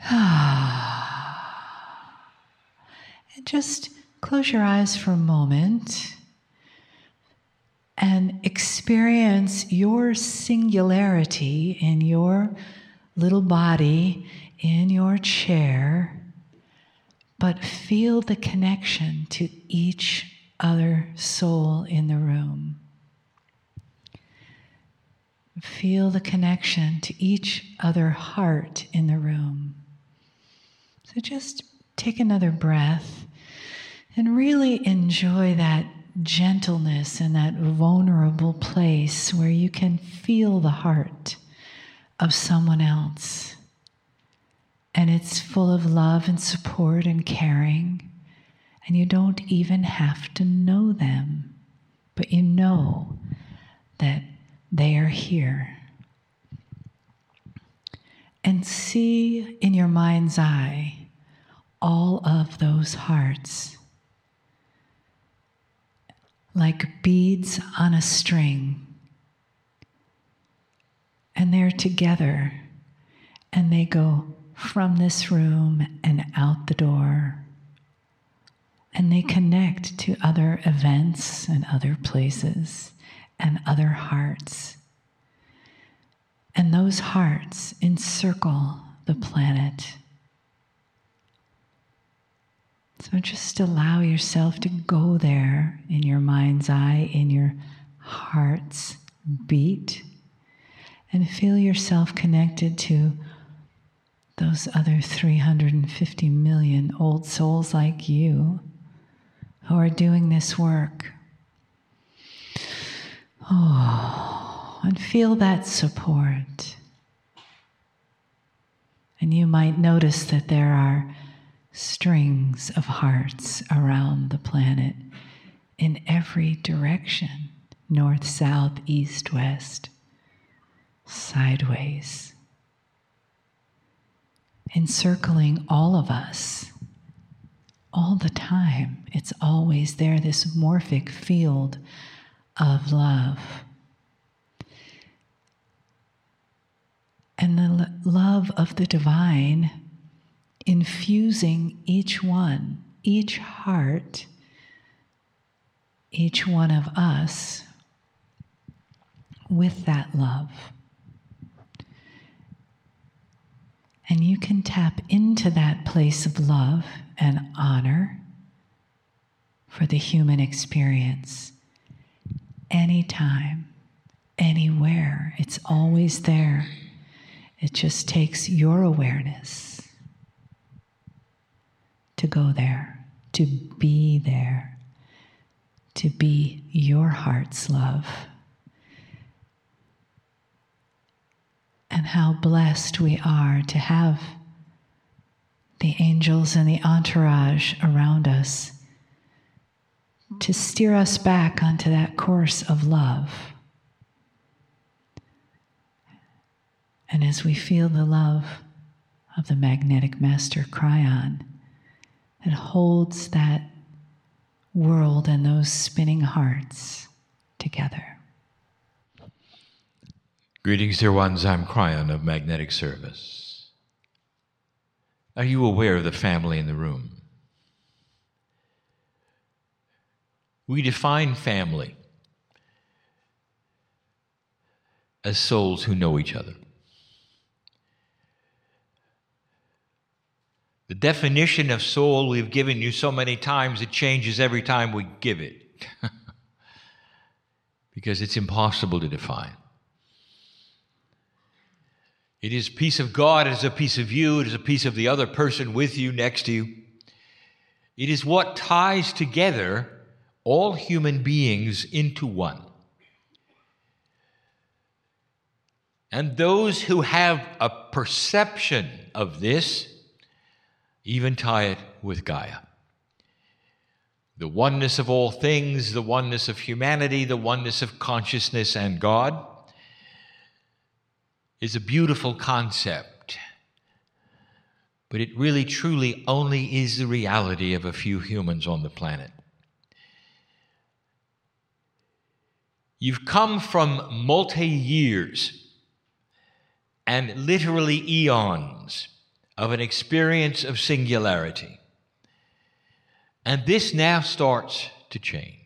And just close your eyes for a moment and experience your singularity in your little body, in your chair, but feel the connection to each other soul in the room. Feel the connection to each other heart in the room. So just take another breath and really enjoy that gentleness and that vulnerable place where you can feel the heart of someone else. And it's full of love and support and caring. And you don't even have to know them, but you know that they are here. And see in your mind's eye all of those hearts like beads on a string. And they're together, and they go from this room and out the door. And they connect to other events and other places and other hearts. And those hearts encircle the planet. So just allow yourself to go there in your mind's eye, in your heart's beat, and feel yourself connected to those other 350 million old souls like you who are doing this work. Oh, and feel that support. And you might notice that there are strings of hearts around the planet in every direction, north, south, east, west, sideways, encircling all of us all the time. It's always there, this morphic field of love. And the love of the divine infusing each one, each heart, each one of us with that love. And you can tap into that place of love and honor for the human experience anytime, anywhere. It's always there. It just takes your awareness to go there, to be there, to be your heart's love. And how blessed we are to have the angels and the entourage around us to steer us back onto that course of love. And as we feel the love of the magnetic master Kryon, it holds that world and those spinning hearts together. Greetings, dear ones. I'm Kryon of Magnetic Service. Are you aware of the family in the room? We define family as souls who know each other. The definition of soul we've given you so many times, it changes every time we give it. Because it's impossible to define. It is a piece of God, it is a piece of you, it is a piece of the other person with you, next to you. It is what ties together all human beings into one. And those who have a perception of this even tie it with Gaia. The oneness of all things, the oneness of humanity, the oneness of consciousness and God is a beautiful concept. But it really, truly only is the reality of a few humans on the planet. You've come from multi-years and literally eons of an experience of singularity. And this now starts to change.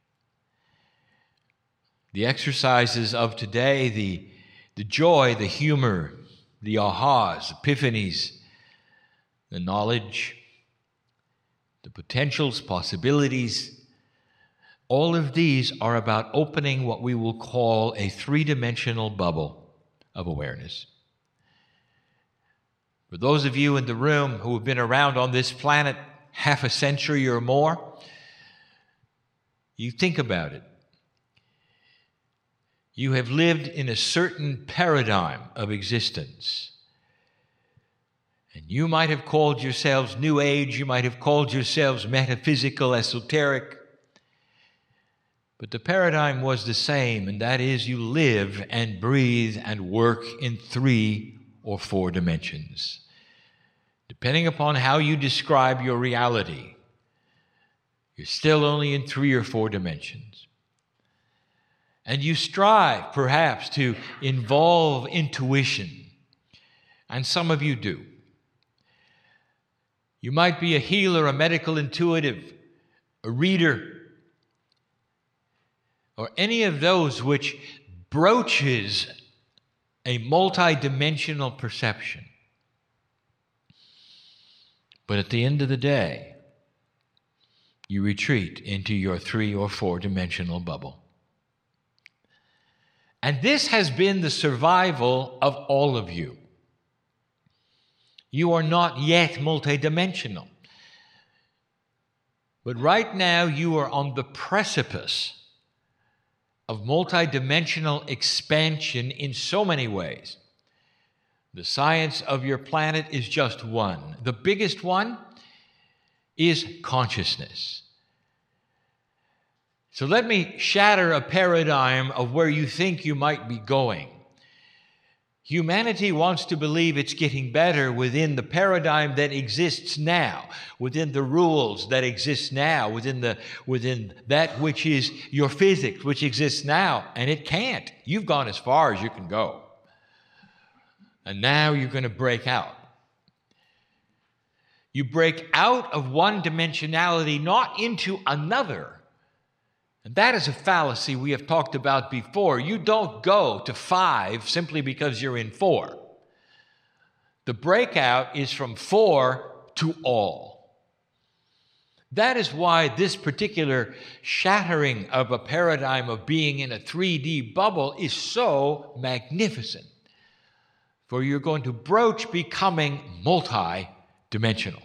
The exercises of today, the joy, the humor, the ahas, epiphanies, the knowledge, the potentials, possibilities, all of these are about opening what we will call a three-dimensional bubble of awareness. For those of you in the room who have been around on this planet half a century or more, you think about it. You have lived in a certain paradigm of existence. And you might have called yourselves New Age, you might have called yourselves metaphysical, esoteric. But the paradigm was the same, and that is you live and breathe and work in 3 or 4 dimensions. Depending upon how you describe your reality, you're still only in 3 or 4 dimensions. And you strive, perhaps, to involve intuition. And some of you do. You might be a healer, a medical intuitive, a reader, or any of those which broaches a multidimensional perception. But at the end of the day, you retreat into your 3 or 4 dimensional bubble. And this has been the survival of all of you. You are not yet multidimensional. But right now you are on the precipice of multidimensional expansion in so many ways. The science of your planet is just one. The biggest one is consciousness. So let me shatter a paradigm of where you think you might be going. Humanity wants to believe it's getting better within the paradigm that exists now, within the rules that exist now, within that which is your physics, which exists now, and it can't. You've gone as far as you can go. And now you're going to break out. You break out of one dimensionality, not into another. And that is a fallacy we have talked about before. You don't go to 5 simply because you're in 4. The breakout is from 4 to all. That is why this particular shattering of a paradigm of being in a 3D bubble is so magnificent. For you're going to broach becoming multi-dimensional.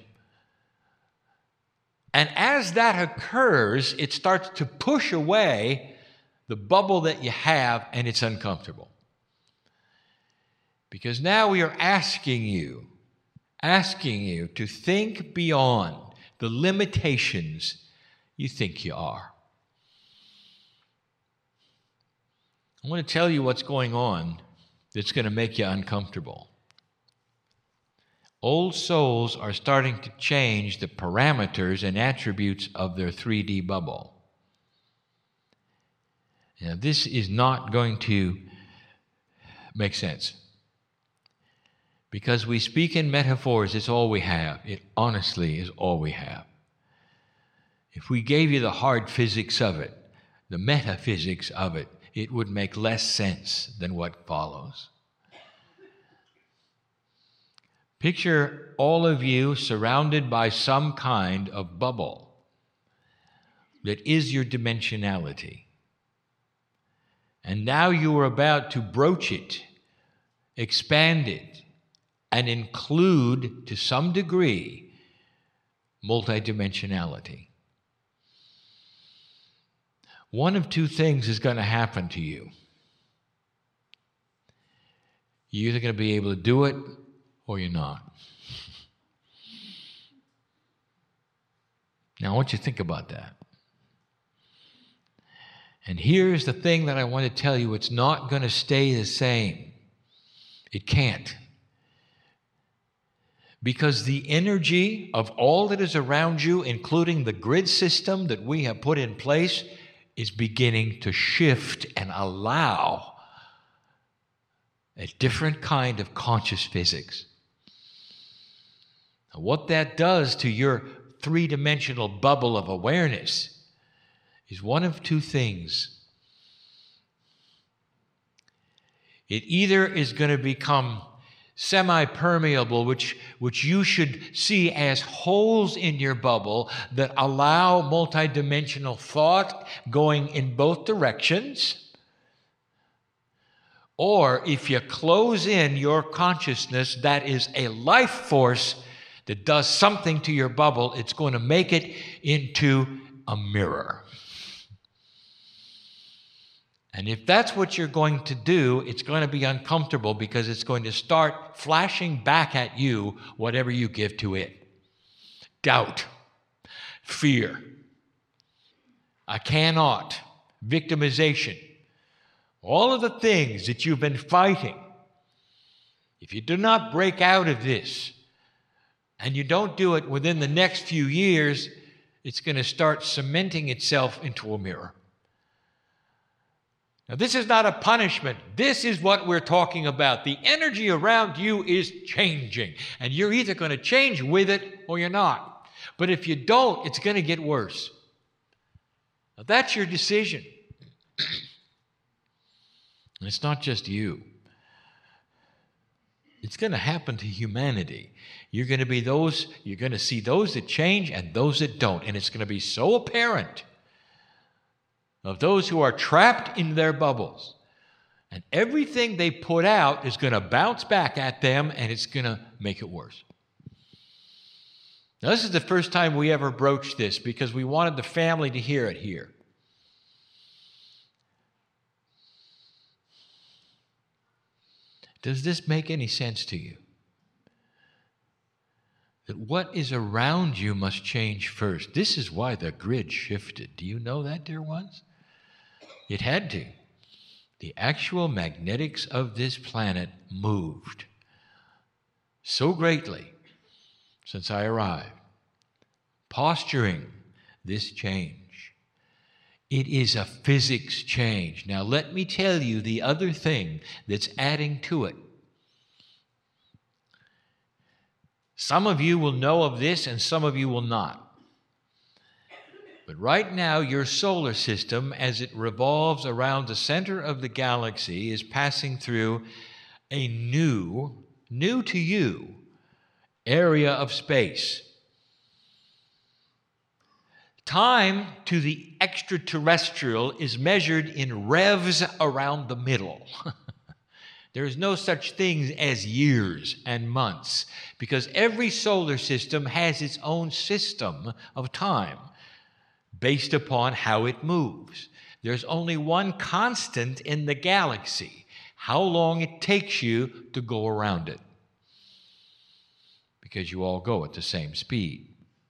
And as that occurs, it starts to push away the bubble that you have, and it's uncomfortable. Because now we are asking you to think beyond the limitations you think you are. I want to tell you what's going on that's going to make you uncomfortable. Old souls are starting to change the parameters and attributes of their 3D bubble. Now, this is not going to make sense. Because we speak in metaphors, it's all we have. It honestly is all we have. If we gave you the hard physics of it, the metaphysics of it, it would make less sense than what follows. Picture all of you surrounded by some kind of bubble that is your dimensionality. And now you are about to broach it, expand it, and include, to some degree, multidimensionality. One of 2 things is going to happen to you. You're either going to be able to do it or you're not. Now, I want you to think about that. And here's the thing that I want to tell you. It's not going to stay the same. It can't. Because the energy of all that is around you, including the grid system that we have put in place, is beginning to shift and allow a different kind of conscious physics. And what that does to your three-dimensional bubble of awareness is one of two things. It either is going to become semi-permeable, which you should see as holes in your bubble that allow multidimensional thought going in both directions. Or if you close in your consciousness, that is a life force that does something to your bubble, it's going to make it into a mirror. And if that's what you're going to do, it's going to be uncomfortable because it's going to start flashing back at you whatever you give to it. Doubt, fear, I cannot, victimization, all of the things that you've been fighting. If you do not break out of this, and you don't do it within the next few years, it's going to start cementing itself into a mirror. Now, this is not a punishment. This is what we're talking about. The energy around you is changing, and you're either going to change with it or you're not. But if you don't, it's going to get worse. Now, that's your decision. And it's not just you. It's going to happen to humanity. You're going to see those that change and those that don't. And it's going to be so apparent of those who are trapped in their bubbles. And everything they put out is going to bounce back at them, and it's going to make it worse. Now, this is the first time we ever broached this because we wanted the family to hear it here. Does this make any sense to you? That what is around you must change first. This is why the grid shifted. Do you know that, dear ones? It had to. The actual magnetics of this planet moved so greatly since I arrived, posturing this change. It is a physics change. Now, let me tell you the other thing that's adding to it. Some of you will know of this and some of you will not. But right now, your solar system, as it revolves around the center of the galaxy, is passing through a new to you, area of space. Time to the extraterrestrial is measured in revs around the middle. There is no such thing as years and months, because every solar system has its own system of time based upon how it moves. There's only one constant in the galaxy, how long it takes you to go around it, because you all go at the same speed.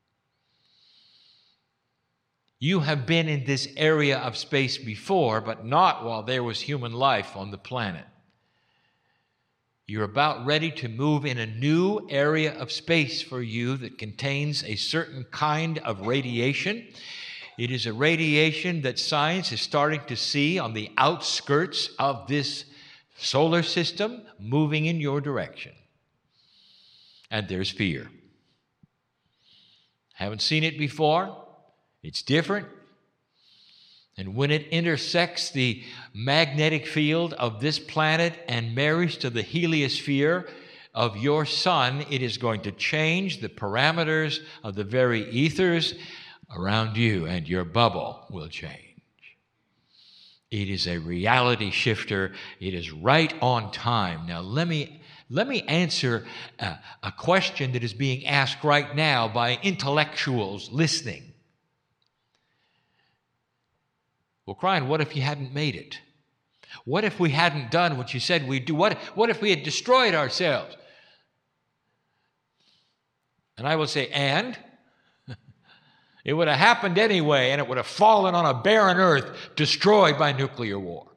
You have been in this area of space before, but not while there was human life on the planet. You're about ready to move in a new area of space for you that contains a certain kind of radiation. It is a radiation that science is starting to see on the outskirts of this solar system moving in your direction. And there's fear. Haven't seen it before. It's different. And when it intersects the magnetic field of this planet and marries to the heliosphere of your sun, it is going to change the parameters of the very ethers around you, and your bubble will change. It is a reality shifter. It is right on time. Now, let me answer a question that is being asked right now by intellectuals listening. Well, Brian, what if you hadn't made it? What if we hadn't done what you said we'd do? What if we had destroyed ourselves? And I will say, and? It would have happened anyway, and it would have fallen on a barren earth, destroyed by nuclear war.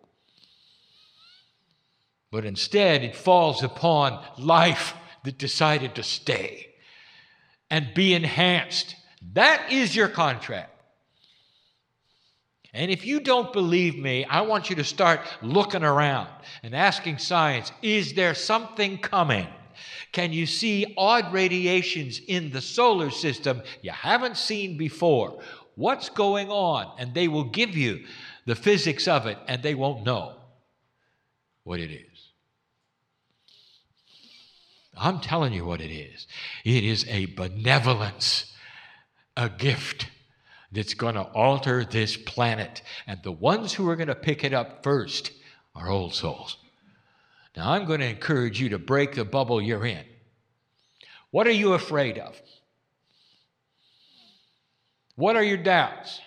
But instead, it falls upon life that decided to stay and be enhanced. That is your contract. And if you don't believe me, I want you to start looking around and asking science, is there something coming Can you see odd radiations in the solar system you haven't seen before? What's going on? And they will give you the physics of it, and they won't know what it is. I'm telling you what it is. It is a benevolence, a gift that's going to alter this planet. And the ones who are going to pick it up first are old souls. Now, I'm going to encourage you to break the bubble you're in. What are you afraid of? What are your doubts?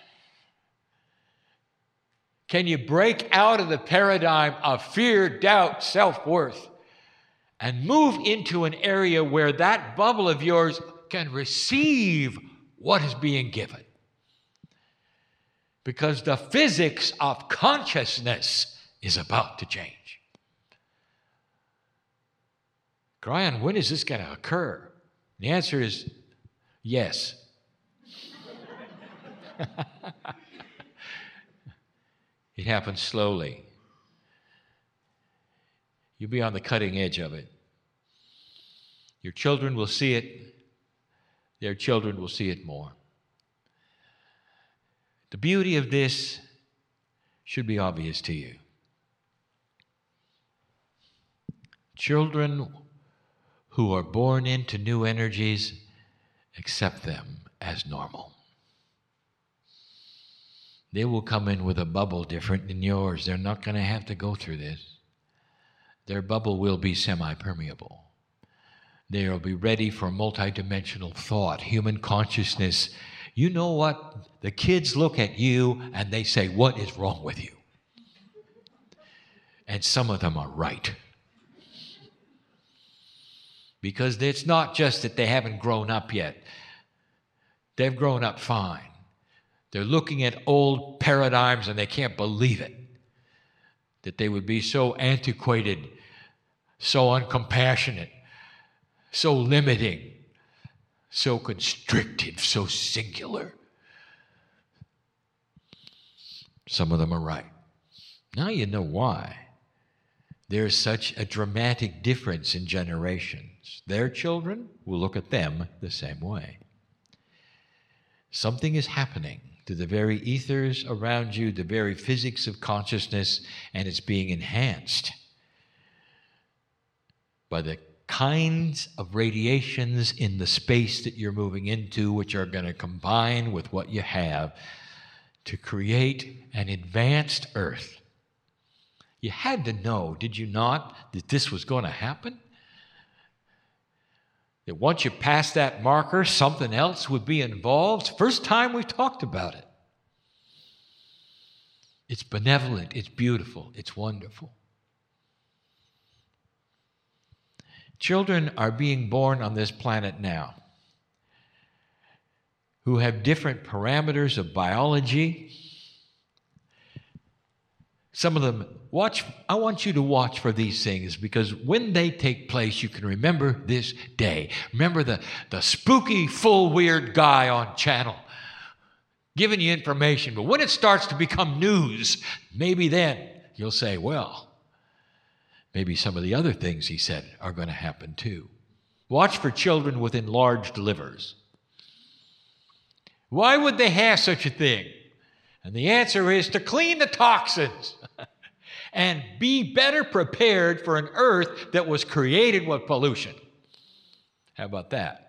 Can you break out of the paradigm of fear, doubt, self-worth, and move into an area where that bubble of yours can receive what is being given? Because the physics of consciousness is about to change. Brian, when is this going to occur? The answer is yes. It happens slowly. You'll be on the cutting edge of it. Your children will see it. Their children will see it more. The beauty of this should be obvious to you. Children who are born into new energies accept them as normal. They will come in with a bubble different than yours. They're not going to have to go through this. Their bubble will be semi-permeable. They will be ready for multidimensional thought, human consciousness. You know what? The kids look at you and they say, "What is wrong with you?" And some of them are right. Because it's not just that they haven't grown up yet. They've grown up fine. They're looking at old paradigms and they can't believe it. That they would be so antiquated, so uncompassionate, so limiting, so constrictive, so singular. Some of them are right. Now you know why. There's such a dramatic difference in generations. Their children will look at them the same way. Something is happening to the very ethers around you, the very physics of consciousness, and it's being enhanced by the kinds of radiations in the space that you're moving into, which are going to combine with what you have to create an advanced earth. You had to know, did you not, that this was going to happen? That once you pass that marker, something else would be involved. First time we talked about it. It's benevolent, it's beautiful, it's wonderful. Children are being born on this planet now who have different parameters of biology. Some of them, I want you to watch for these things, because when they take place, you can remember this day. Remember the spooky, full, weird guy on channel giving you information. But when it starts to become news, maybe then you'll say, well, maybe some of the other things he said are going to happen too. Watch for children with enlarged livers. Why would they have such a thing? And the answer is to clean the toxins and be better prepared for an earth that was created with pollution. How about that?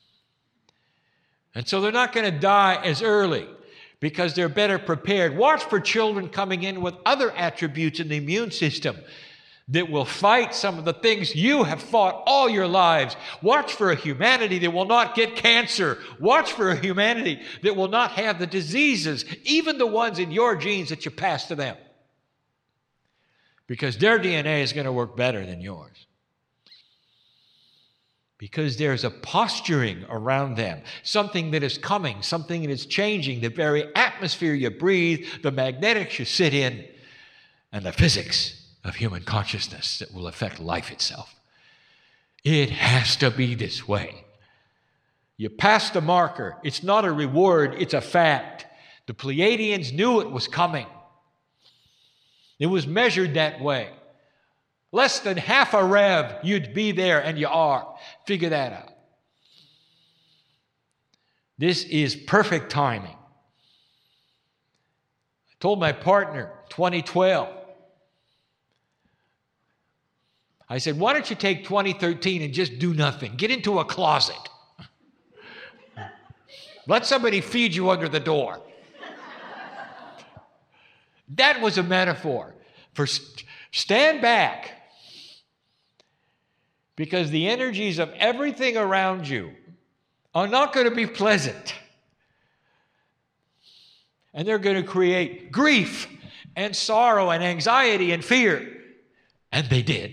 And so they're not going to die as early because they're better prepared. Watch for children coming in with other attributes in the immune system that will fight some of the things you have fought all your lives. Watch for a humanity that will not get cancer. Watch for a humanity that will not have the diseases, even the ones in your genes that you pass to them. Because their DNA is going to work better than yours. Because there's a posturing around them, something that is coming, something that is changing, the very atmosphere you breathe, the magnetics you sit in, and the physics of human consciousness that will affect life itself. It has to be this way. You pass the marker. It's not a reward, it's a fact. The Pleiadians knew it was coming. It was measured that way. Less than half a rev, you'd be there, and you are. Figure that out. This is perfect timing. I told my partner, 2012, I said, why don't you take 2013 and just do nothing? Get into a closet. Let somebody feed you under the door. That was a metaphor for stand back, because the energies of everything around you are not going to be pleasant. And they're going to create grief and sorrow and anxiety and fear. And they did.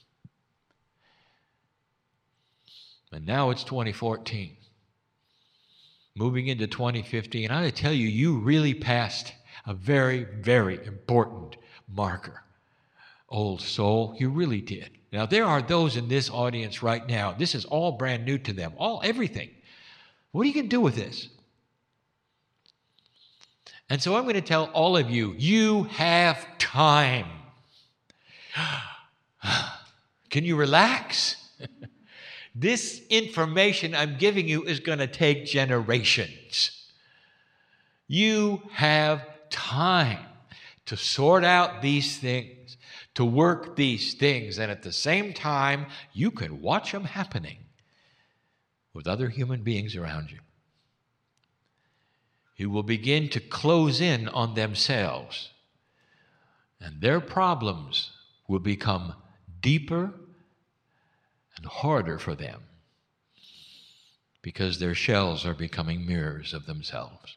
And now it's 2014. Moving into 2015, I tell you, you really passed a very, very important marker. Old soul, you really did. Now, there are those in this audience right now, this is all brand new to them, everything. What are you going to do with this? And so I'm going to tell all of you, you have time. Can you relax? This information I'm giving you is going to take generations. You have time to sort out these things, to work these things, and at the same time, you can watch them happening with other human beings around you, who will begin to close in on themselves, and their problems will become deeper and harder for them because their shells are becoming mirrors of themselves.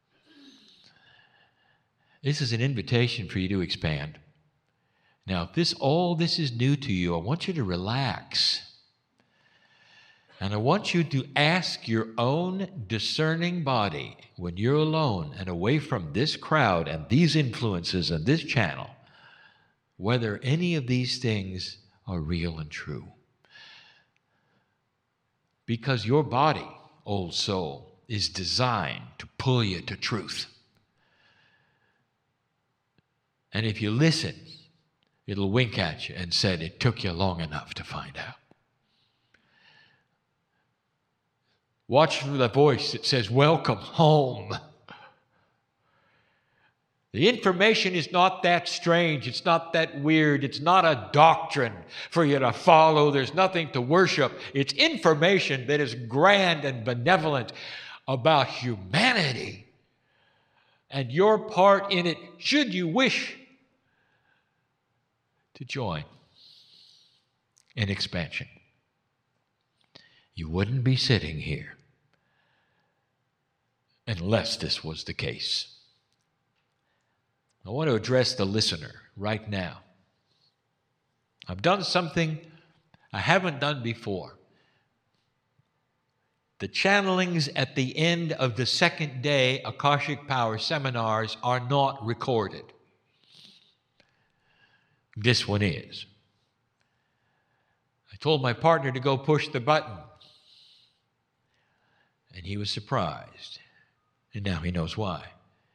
This is an invitation for you to expand. Now, if all this is new to you, I want you to relax. And I want you to ask your own discerning body, when you're alone and away from this crowd and these influences and this channel, whether any of these things are real and true. Because your body, old soul, is designed to pull you to truth. And if you listen, it'll wink at you and say, it took you long enough to find out. Watch for the voice that says, welcome home. The information is not that strange. It's not that weird. It's not a doctrine for you to follow. There's nothing to worship. It's information that is grand and benevolent about humanity and your part in it, should you wish to join in expansion. You wouldn't be sitting here unless this was the case. I want to address the listener right now. I've done something I haven't done before. The channelings at the end of the second day Akashic Power seminars are not recorded. This one is. I told my partner to go push the button, and he was surprised. And now he knows why.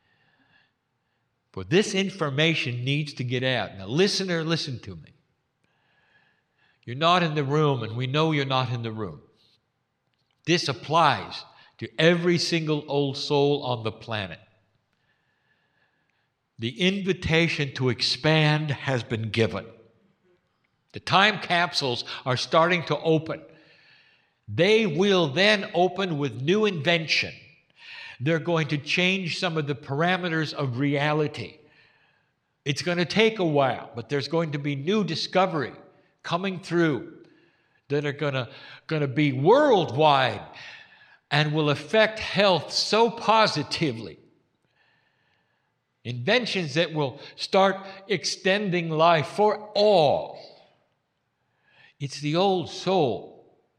For this information needs to get out. Now, listener, listen to me. You're not in the room, and we know you're not in the room. This applies to every single old soul on the planet. The invitation to expand has been given. The time capsules are starting to open. They will then open with new invention. They're going to change some of the parameters of reality. It's going to take a while, but there's going to be new discovery coming through that are going to be worldwide and will affect health so positively. Inventions that will start extending life for all. It's the old soul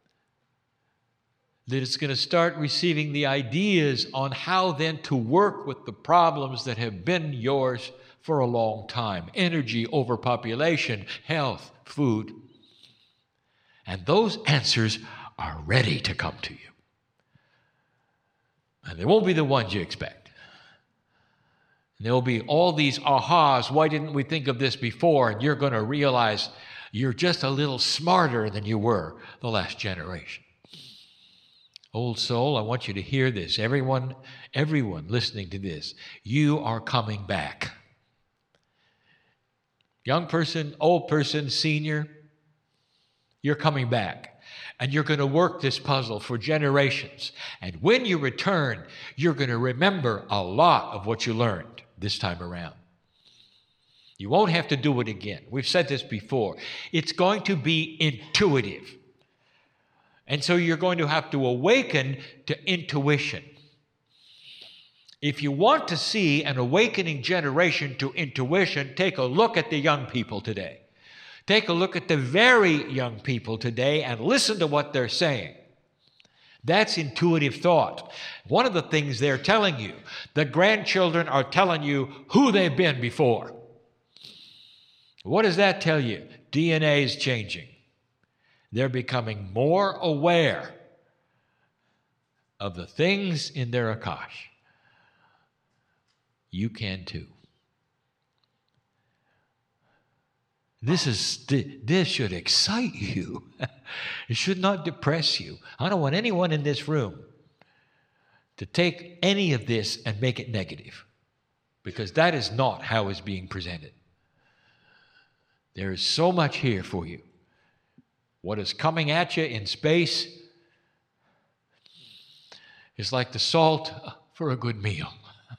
that is going to start receiving the ideas on how then to work with the problems that have been yours for a long time. Energy, overpopulation, health, food. And those answers are ready to come to you. And they won't be the ones you expect. And there will be all these ahas, why didn't we think of this before? And you're going to realize You're just a little smarter than you were the last generation. Old soul, I want you to hear this. Everyone listening to this, you are coming back. Young person, old person, senior, you're coming back. And you're going to work this puzzle for generations. And when you return, you're going to remember a lot of what you learned this time around. You won't have to do it again. We've said this before. It's going to be intuitive. And so you're going to have to awaken to intuition. If you want to see an awakening generation to intuition, take a look at the young people today. Take a look at the very young people today and listen to what they're saying. That's intuitive thought. One of the things they're telling you, the grandchildren are telling you who they've been before. What does that tell you? DNA is changing. They're becoming more aware of the things in their Akash. You can too. This should excite you. It should not depress you. I don't want anyone in this room to take any of this and make it negative, because that is not how it's being presented. There is so much here for you. What is coming at you in space is like the salt for a good meal.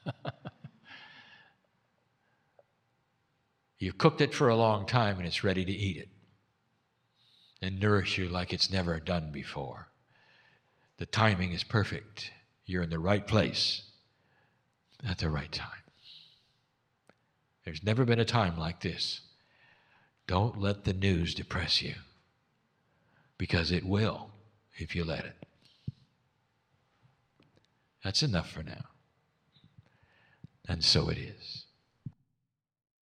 You've cooked it for a long time and it's ready to eat it and nourish you like it's never done before. The timing is perfect. You're in the right place at the right time. There's never been a time like this. Don't let the news depress you, because it will if you let it. That's enough for now. And so it is.